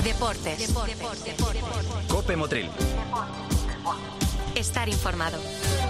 Deportes. Cope Motril. Estar informado.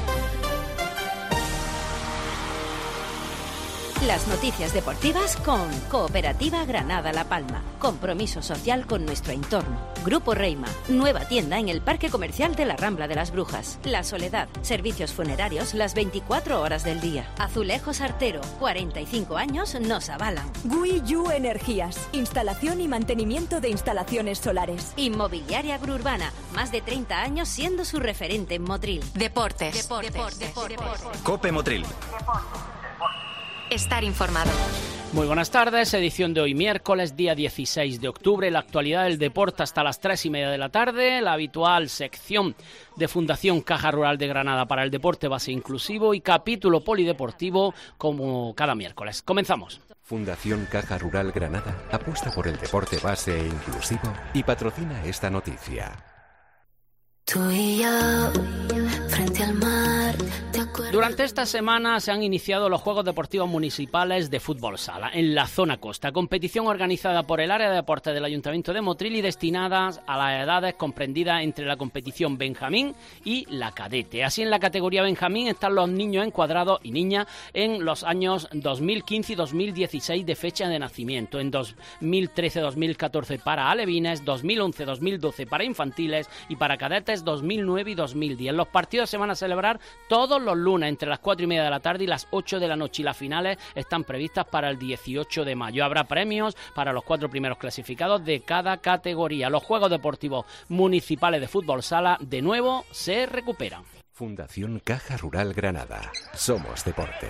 Las noticias deportivas con Cooperativa Granada La Palma. Compromiso social con nuestro entorno. Grupo Reima. Nueva tienda en el Parque Comercial de la Rambla de las Brujas. La Soledad. Servicios funerarios las 24 horas del día. Azulejos Artero. 45 años nos avalan. Guiyu Energías. Instalación y mantenimiento de instalaciones solares. Inmobiliaria Gruurbana. Más de 30 años siendo su referente en Motril. Deportes. Cope Motril. Estar informado. Muy buenas tardes, edición de hoy miércoles, día 16 de octubre, la actualidad del deporte hasta las 3:30 de la tarde, la habitual sección de Fundación Caja Rural de Granada para el deporte base inclusivo y capítulo polideportivo como cada miércoles. Comenzamos. Fundación Caja Rural Granada apuesta por el deporte base e inclusivo y patrocina esta noticia. Tú y yo, frente al mar. Durante esta semana se han iniciado los Juegos Deportivos Municipales de Fútbol Sala en la zona costa, competición organizada por el área de deportes del Ayuntamiento de Motril y destinadas a las edades comprendidas entre la competición Benjamín y la cadete. Así, en la categoría Benjamín están los niños encuadrados y niñas en los años 2015 y 2016 de fecha de nacimiento, en 2013-2014 para alevines, 2011-2012 para infantiles y para cadetes 2009 y 2010. Los partidos se van a celebrar todos los lunes entre las 4:30 de la tarde y las 8 de la noche y las finales están previstas para el 18 de mayo. Habrá premios para los 4 primeros clasificados de cada categoría. Los Juegos Deportivos Municipales de Fútbol Sala de nuevo se recuperan. Fundación Caja Rural Granada. Somos deporte.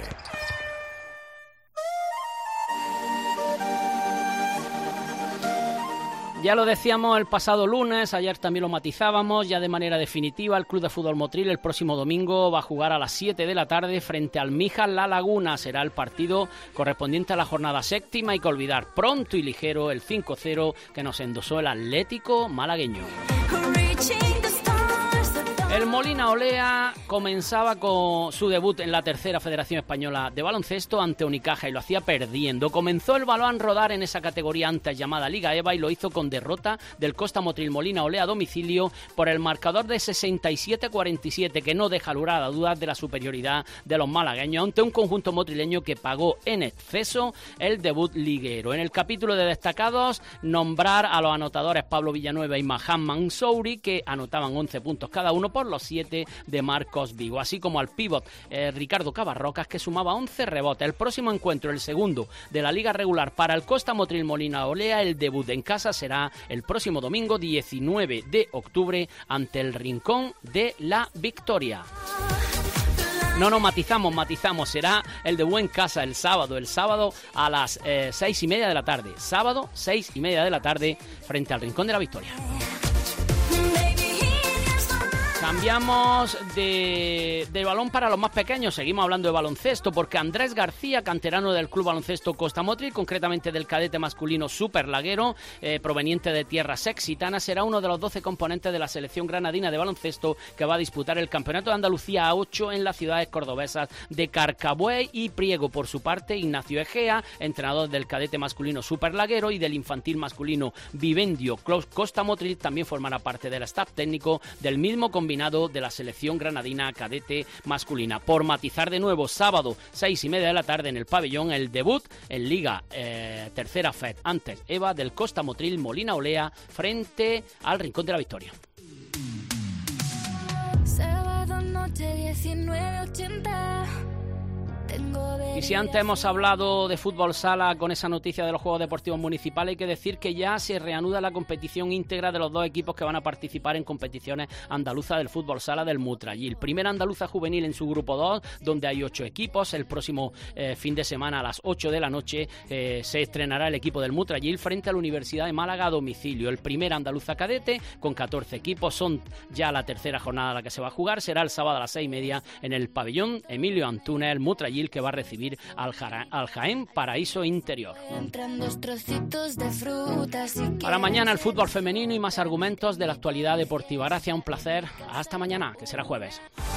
Ya lo decíamos el pasado lunes, ayer también lo matizábamos, ya de manera definitiva el Club de Fútbol Motril el próximo domingo va a jugar a las 7 de la tarde frente al Mijas La Laguna. Será el partido correspondiente a la jornada séptima. Hay que olvidar pronto y ligero el 5-0 que nos endosó el Atlético malagueño. El Molina Olea comenzaba con su debut en la tercera Federación Española de Baloncesto ante Unicaja y lo hacía perdiendo. Comenzó el balón a rodar en esa categoría antes llamada Liga EVA y lo hizo con derrota del Costa Motril Molina Olea a domicilio por el marcador de 67-47, que no deja lugar a dudas de la superioridad de los malagueños ante un conjunto motrileño que pagó en exceso el debut liguero. En el capítulo de destacados, nombrar a los anotadores Pablo Villanueva y Mahan Mansouri, que anotaban 11 puntos cada uno por los 7 de Marcos Vigo, así como al pívot Ricardo Cabarrocas, que sumaba 11 rebotes. El próximo encuentro, el segundo de la liga regular para el Costa Motril Molina Olea, el debut en casa será el próximo domingo 19 de octubre ante el Rincón de la Victoria. No, matizamos, será el debut en casa el sábado a las 6:30 de la tarde, sábado 6:30 de la tarde frente al Rincón de la Victoria. Cambiamos de balón para los más pequeños, seguimos hablando de baloncesto porque Andrés García, canterano del Club Baloncesto Costa Motril, concretamente del cadete masculino Superlaguero, proveniente de tierras exitanas, será uno de los 12 componentes de la selección granadina de baloncesto que va a disputar el Campeonato de Andalucía A8 en las ciudades cordobesas de Carcabuey y Priego. Por su parte, Ignacio Egea, entrenador del cadete masculino Superlaguero y del infantil masculino Vivendio Costa Motril, también formará parte del staff técnico del mismo combinado de la selección granadina cadete masculina. Por matizar de nuevo, sábado 6:30 de la tarde en el pabellón, el debut en Liga Tercera FED antes EVA del Costa Motril Molina Olea frente al Rincón de la Victoria. Sábado noche 19:80. Y si antes hemos hablado de fútbol sala con esa noticia de los Juegos Deportivos Municipales, hay que decir que ya se reanuda la competición íntegra de los dos equipos que van a participar en competiciones andaluzas del fútbol sala del Mutrayil. Primera andaluza juvenil en su grupo 2, donde hay 8 equipos. El próximo fin de semana a las 8 de la noche se estrenará el equipo del Mutrayil frente a la Universidad de Málaga a domicilio. El primer andaluza cadete con 14 equipos, son ya la tercera jornada a la que se va a jugar, será el sábado a las 6:30 en el pabellón Emilio Antúnez, el Mutrayil, que va a recibir al Jaén Paraíso Interior. Para mañana el fútbol femenino y más argumentos de la actualidad deportiva. Gracias, un placer. Hasta mañana, que será jueves.